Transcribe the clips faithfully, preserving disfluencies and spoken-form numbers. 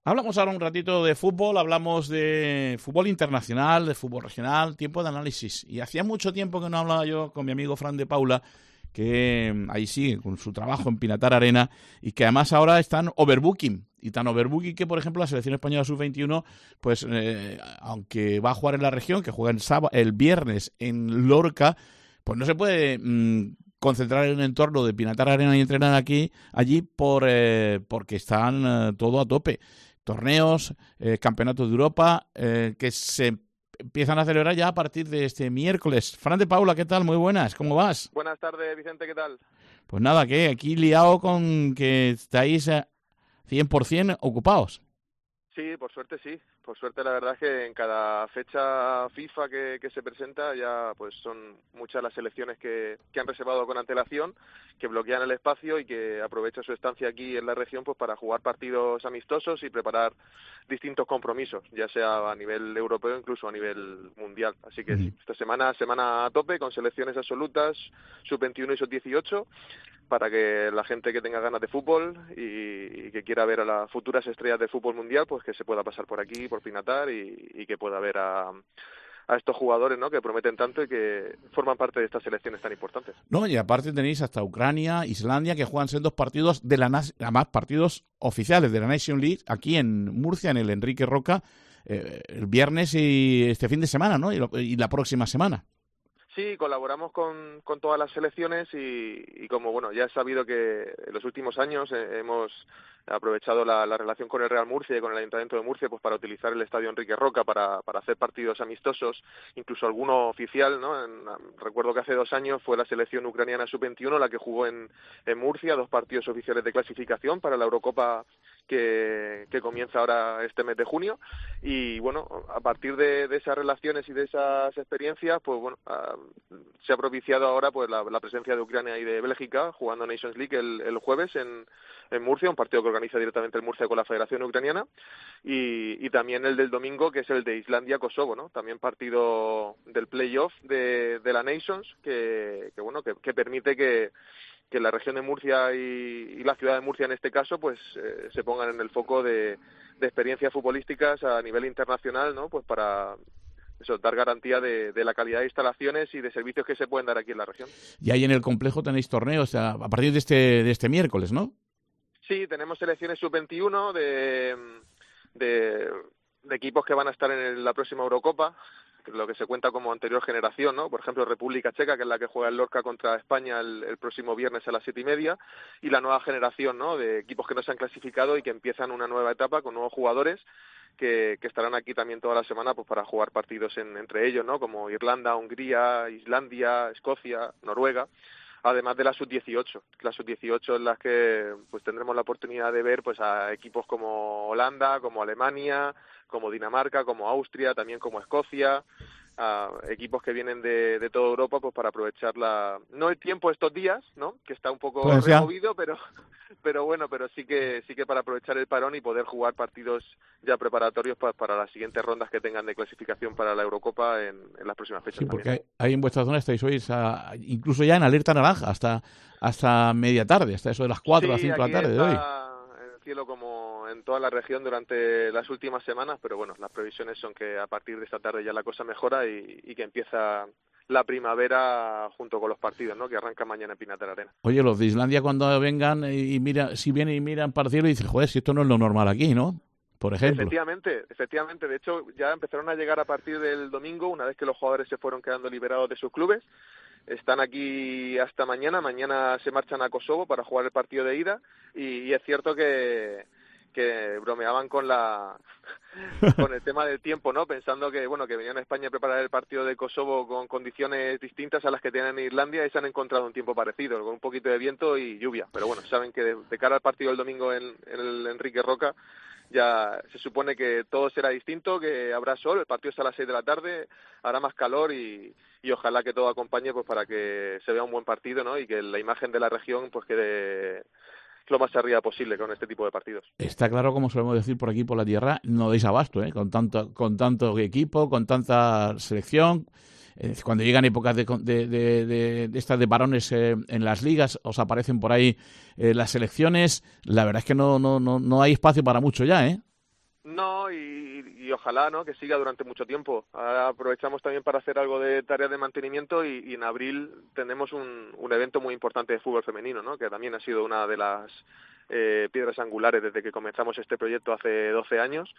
Hablamos ahora un ratito de fútbol, hablamos de fútbol internacional, de fútbol regional, tiempo de análisis. Y hacía mucho tiempo que no hablaba yo con mi amigo Fran de Paula, que ahí sigue con su trabajo en Pinatar Arena y que además ahora están overbooking. Y tan overbooking que, por ejemplo, la selección española sub veintiuno, pues eh, aunque va a jugar en la región, que juega el, sábado, el viernes en Lorca, pues no se puede mmm, concentrar en un entorno de Pinatar Arena y entrenar aquí, allí por eh, porque están eh, todo a tope. Torneos, eh, campeonatos de Europa, eh, que se empiezan a celebrar ya a partir de este miércoles. Fran de Paula, ¿qué tal? Muy buenas, ¿cómo vas? Buenas tardes, Vicente, ¿qué tal? Pues nada, que aquí liado con que estáis eh, cien por ciento ocupados. Sí, por suerte sí. Por suerte la verdad es que en cada fecha FIFA que, que se presenta ya pues son muchas las selecciones que, que han reservado con antelación, que bloquean el espacio y que aprovechan su estancia aquí en la región pues para jugar partidos amistosos y preparar distintos compromisos, ya sea a nivel europeo o incluso a nivel mundial. Así que sí, esta semana, semana a tope con selecciones absolutas, sub veintiuno y sub dieciocho, para que la gente que tenga ganas de fútbol y, y que quiera ver a las futuras estrellas del fútbol mundial, pues que se pueda pasar por aquí, por Pinatar, y, y que pueda ver a, a estos jugadores, ¿no?, que prometen tanto y que forman parte de estas selecciones tan importantes. No, y aparte tenéis hasta Ucrania, Islandia, que juegan en dos partidos de la además partidos oficiales de la Nation League aquí en Murcia, en el Enrique Roca, eh, el viernes y este fin de semana, ¿no? Y, lo, y la próxima semana. Sí, colaboramos con, con todas las selecciones y, y como bueno ya he sabido que en los últimos años eh, hemos aprovechado la, la relación con el Real Murcia y con el Ayuntamiento de Murcia pues para utilizar el Estadio Enrique Roca para, para hacer partidos amistosos, incluso alguno oficial, ¿no? En, recuerdo que hace dos años fue la selección ucraniana sub veintiuno la que jugó en, en Murcia, dos partidos oficiales de clasificación para la Eurocopa que, que comienza ahora este mes de junio. Y bueno, a partir de, de esas relaciones y de esas experiencias, pues bueno, uh, se ha propiciado ahora pues la, la presencia de Ucrania y de Bélgica jugando Nations League el, el jueves en, en Murcia, un partido que organiza directamente el Murcia con la Federación Ucraniana, y, y también el del domingo, que es el de Islandia-Kosovo, ¿no? También partido del playoff de, de la Nations, que, que bueno, que, que permite que que la región de Murcia y, y la ciudad de Murcia en este caso pues eh, se pongan en el foco de, de experiencias futbolísticas a nivel internacional, ¿no? Pues para eso, dar garantía de, de la calidad de instalaciones y de servicios que se pueden dar aquí en la región. Y ahí en el complejo tenéis torneos a, a partir de este de este miércoles, ¿no? Sí, tenemos selecciones sub veintiuno de, de, de equipos que van a estar en la próxima Eurocopa, lo que se cuenta como anterior generación, ¿no? Por ejemplo, República Checa, que es la que juega el Lorca contra España el, el próximo viernes a las siete y media, y la nueva generación, ¿no?, de equipos que no se han clasificado y que empiezan una nueva etapa con nuevos jugadores que, que estarán aquí también toda la semana pues para jugar partidos en, entre ellos, ¿no?, como Irlanda, Hungría, Islandia, Escocia, Noruega, además de la sub dieciocho, la sub dieciocho en las que pues tendremos la oportunidad de ver pues a equipos como Holanda, como Alemania, como Dinamarca, como Austria, también como Escocia, a equipos que vienen de, de toda Europa pues para aprovechar la no el tiempo estos días, ¿no?, que está un poco pues removido, pero pero bueno, pero sí que sí que para aprovechar el parón y poder jugar partidos ya preparatorios para, para las siguientes rondas que tengan de clasificación para la Eurocopa en, en las próximas fechas. Sí, porque hay, hay en vuestra zona estáis hoy a, incluso ya en alerta naranja hasta hasta media tarde, hasta eso de las cuatro, sí, a las cinco de la tarde de hoy. En el cielo como en toda la región durante las últimas semanas, pero bueno, las previsiones son que a partir de esta tarde ya la cosa mejora y, y que empieza la primavera junto con los partidos, ¿no?, que arranca mañana en Pinatar Arena. Oye, los de Islandia cuando vengan y mira, si vienen y miran para el cielo y dicen, joder, si esto no es lo normal aquí, ¿no?, por ejemplo. Efectivamente, efectivamente. De hecho, ya empezaron a llegar a partir del domingo, una vez que los jugadores se fueron quedando liberados de sus clubes. Están aquí hasta mañana. Mañana se marchan a Kosovo para jugar el partido de ida y, y es cierto que que bromeaban con la con el tema del tiempo, ¿no?, pensando que bueno que venían a España a preparar el partido de Kosovo con condiciones distintas a las que tienen en Islandia y se han encontrado un tiempo parecido, con un poquito de viento y lluvia. Pero bueno, saben que de, de cara al partido del domingo en, en el Enrique Roca ya se supone que todo será distinto, que habrá sol, el partido es a las seis de la tarde, hará más calor y, y ojalá que todo acompañe pues para que se vea un buen partido, ¿no?, y que la imagen de la región pues quede lo más arriba posible con este tipo de partidos. Está claro, como solemos decir por aquí por la tierra, no deis abasto, ¿eh?, con tanto con tanto equipo, con tanta selección. Eh, cuando llegan épocas de, de, de, de, de estas de varones eh, en las ligas, os aparecen por ahí eh, las selecciones. La verdad es que no no no no hay espacio para mucho ya, ¿eh? No, y, y ojalá, ¿no?, que siga durante mucho tiempo. Ahora aprovechamos también para hacer algo de tareas de mantenimiento y, y en abril tenemos un, un evento muy importante de fútbol femenino, ¿no?, que también ha sido una de las eh, piedras angulares desde que comenzamos este proyecto hace doce años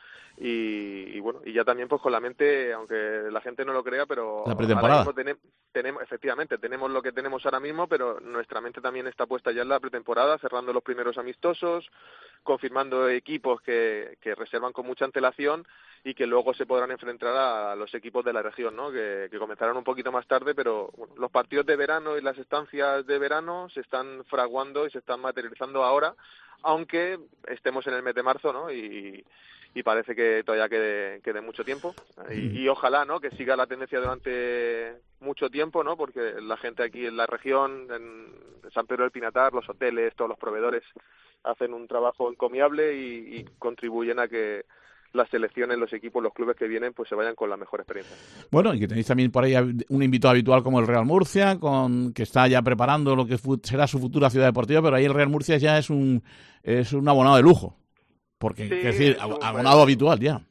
y, y bueno, y ya también pues con la mente, aunque la gente no lo crea, pero la pretemporada. Ahora mismo tenem, tenemos, efectivamente, tenemos lo que tenemos ahora mismo, pero nuestra mente también está puesta ya en la pretemporada, cerrando los primeros amistosos, confirmando equipos que, que reservan con mucha antelación y que luego se podrán enfrentar a los equipos de la región, ¿no?, que, que comenzarán un poquito más tarde, pero bueno, los partidos de verano y las estancias de verano se están fraguando y se están materializando ahora, aunque estemos en el mes de marzo, ¿no?, y, y parece que todavía quede, quede mucho tiempo y, y ojalá, ¿no?, que siga la tendencia durante mucho tiempo, ¿no?, porque la gente aquí en la región, en San Pedro del Pinatar, los hoteles, todos los proveedores hacen un trabajo encomiable y, y contribuyen a que las selecciones, los equipos, los clubes que vienen pues se vayan con la mejor experiencia. Bueno, y que tenéis también por ahí un invitado habitual como el Real Murcia, con que está ya preparando lo que será su futura ciudad deportiva, pero ahí el Real Murcia ya es un es un abonado de lujo, porque sí, es decir, es un, abonado bueno, habitual ya.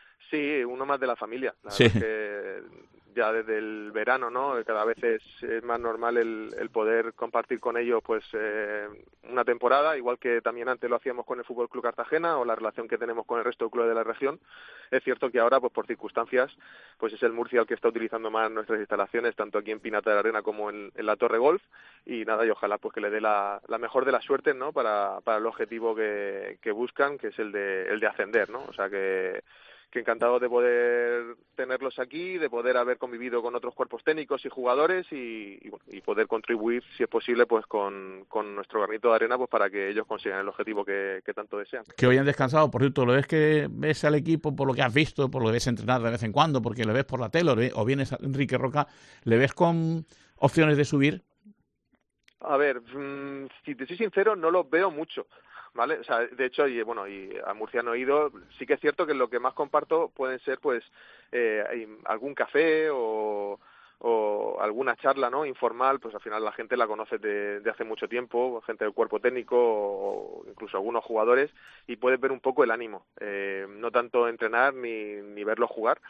Sí, uno más de la familia. La sí. verdad es que ya desde el verano, ¿no?, cada vez es, es más normal el, el poder compartir con ellos pues eh, una temporada, igual que también antes lo hacíamos con el Fútbol Club Cartagena o la relación que tenemos con el resto de clubes de la región. Es cierto que ahora, pues por circunstancias, pues es el Murcia el que está utilizando más nuestras instalaciones, tanto aquí en Pinata de la Arena como en, en la Torre Golf, y nada, y ojalá pues que le dé la, la mejor de las suertes, ¿no?, para, para el objetivo que, que buscan, que es el de, el de ascender, ¿no? O sea que que encantado de poder tenerlos aquí, de poder haber convivido con otros cuerpos técnicos y jugadores y, y, bueno, y poder contribuir, si es posible, pues con, con nuestro granito de arena pues para que ellos consigan el objetivo que, que tanto desean. Que hoy han descansado, por cierto, ¿lo ves que ves al equipo por lo que has visto, por lo que ves entrenar de vez en cuando, porque lo ves por la tele o vienes a Enrique Roca, le ves con opciones de subir? A ver, mmm, si te soy sincero, no los veo mucho. ¿Vale? O sea, de hecho, y bueno, y a Murcia no he ido, sí que es cierto que lo que más comparto pueden ser, pues, eh, algún café o, o alguna charla, ¿no?, informal, pues al final la gente la conoce de, de hace mucho tiempo, gente del cuerpo técnico o incluso algunos jugadores, y puedes ver un poco el ánimo, eh, no tanto entrenar ni, ni verlos jugar,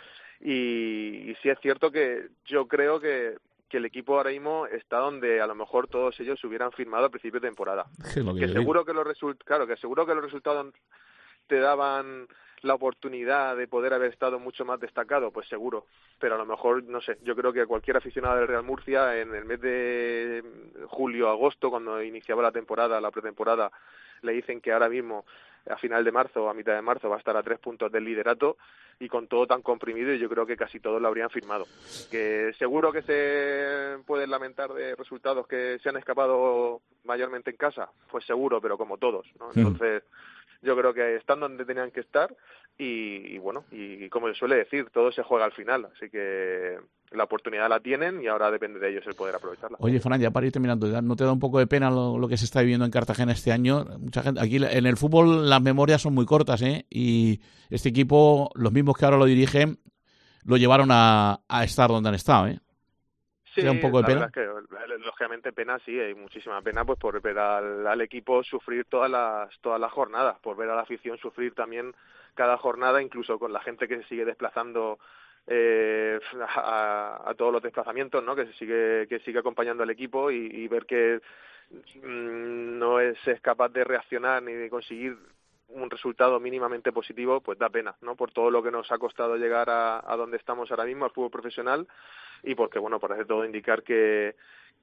y, y sí es cierto que yo creo que que el equipo ahora mismo está donde a lo mejor todos ellos se hubieran firmado al principio de temporada. Sí, que que seguro que los result- claro, que seguro que los resultados te daban la oportunidad de poder haber estado mucho más destacado, pues seguro, pero a lo mejor, no sé, yo creo que cualquier aficionado del Real Murcia en el mes de julio, agosto, cuando iniciaba la temporada, la pretemporada, le dicen que ahora mismo a final de marzo, a mitad de marzo, va a estar a tres puntos del liderato y con todo tan comprimido, y yo creo que casi todos lo habrían firmado. Que seguro que se pueden lamentar de resultados que se han escapado mayormente en casa, pues seguro, pero como todos, ¿no? Entonces, yo creo que están donde tenían que estar y, y bueno, y, y como se suele decir, todo se juega al final, así que la oportunidad la tienen y ahora depende de ellos el poder aprovecharla. Oye, Fran, ya para ir terminando, ¿no te da un poco de pena lo, lo que se está viviendo en Cartagena este año? Mucha gente, aquí en el fútbol las memorias son muy cortas, ¿eh? Y este equipo, los mismos que ahora lo dirigen, lo llevaron a, a estar donde han estado, ¿eh? Sí, ¿Te da un poco de la pena? verdad es que lógicamente pena sí, hay muchísima pena pues por ver al, al equipo sufrir todas las todas las jornadas, por ver a la afición sufrir también cada jornada, incluso con la gente que se sigue desplazando eh, a, a todos los desplazamientos, ¿no? Que se sigue que sigue acompañando al equipo y, y ver que mmm, no es, es capaz de reaccionar ni de conseguir un resultado mínimamente positivo, pues da pena, ¿no? Por todo lo que nos ha costado llegar a, a donde estamos ahora mismo, al fútbol profesional, y porque, bueno, parece todo indicar que,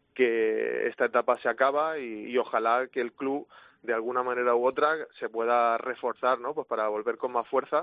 que esta etapa se acaba y, y ojalá que el club, de alguna manera u otra, se pueda reforzar, ¿no? Pues para volver con más fuerza,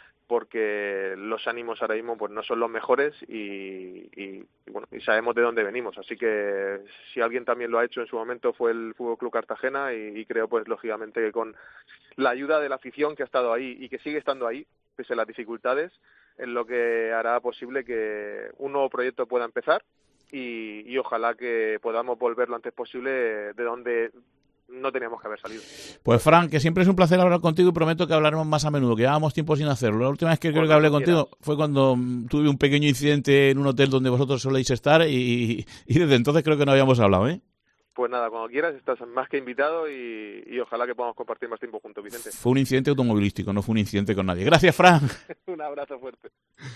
porque los ánimos ahora mismo pues no son los mejores y, y, y bueno y sabemos de dónde venimos, así que si alguien también lo ha hecho en su momento fue el Fútbol Club Cartagena y, y creo pues lógicamente que con la ayuda de la afición que ha estado ahí y que sigue estando ahí pese a las dificultades, es lo que hará posible que un nuevo proyecto pueda empezar y, y ojalá que podamos volver lo antes posible de donde no teníamos que haber salido. Pues Fran, que siempre es un placer hablar contigo y prometo que hablaremos más a menudo, que llevábamos tiempo sin hacerlo. La última vez que creo que hablé contigo fue cuando tuve un pequeño incidente en un hotel donde vosotros soléis estar y, y desde entonces creo que no habíamos hablado, ¿eh? Pues nada, cuando quieras estás más que invitado y, y ojalá que podamos compartir más tiempo juntos, Vicente. Fue un incidente automovilístico, no fue un incidente con nadie. Gracias, Fran. Un abrazo fuerte.